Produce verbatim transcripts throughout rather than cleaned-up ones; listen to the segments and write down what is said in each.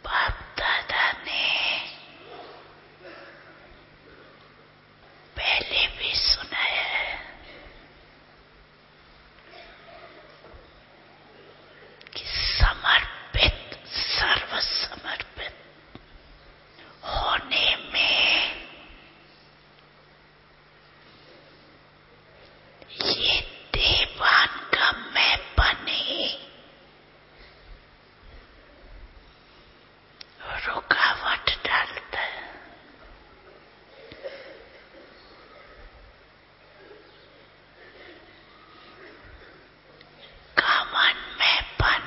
बाप दादा ने पहले भी सुनाया है कि समर्पित, सर्व समर्पित होने में ये देवान का मैं बने रुकावट डालता है। कामन में बन,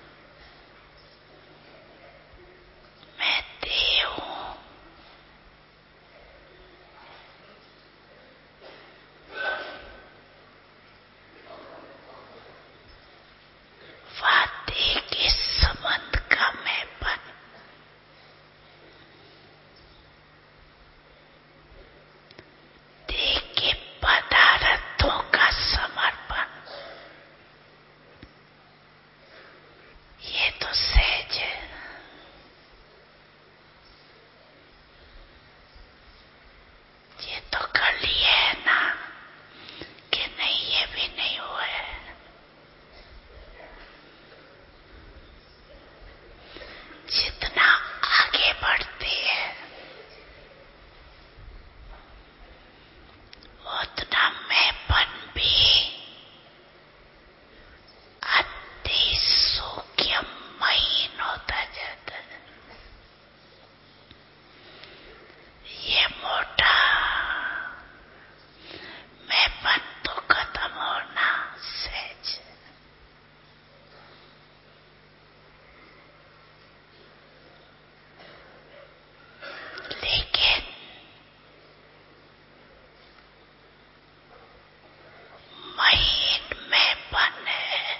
मैं देव हूं, वादे के संबंध का मैं बन, दे के पदार्थों का समर्पण, ये तो सहज है। ये तो कर लिए है ना कि नहीं, ये भी नहीं हुआ है। जितना आगे बढ़ते हैं उतना मैंपन भी अति सूक्ष्म महीन होता जाता है। ये मोटा मैंपन तो खत्म होना सहज। लेकिन महीन मैंपन है,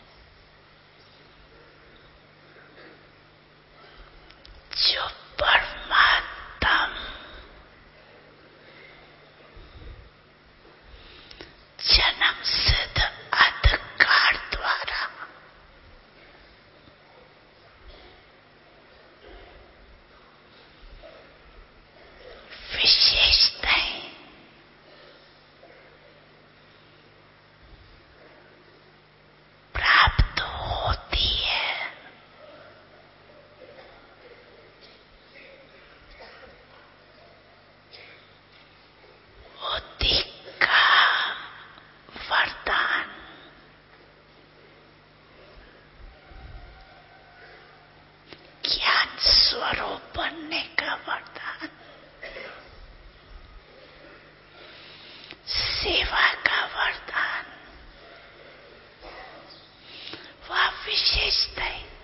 जो परमात्म जन्म सिद्ध अधिकार द्वारा विशेषताएं प्राप्त होती है, बुद्धि का वरदान, ज्ञान स्वरूप बनने का वरदान, सेवा का वरदान, वह विशेषताएं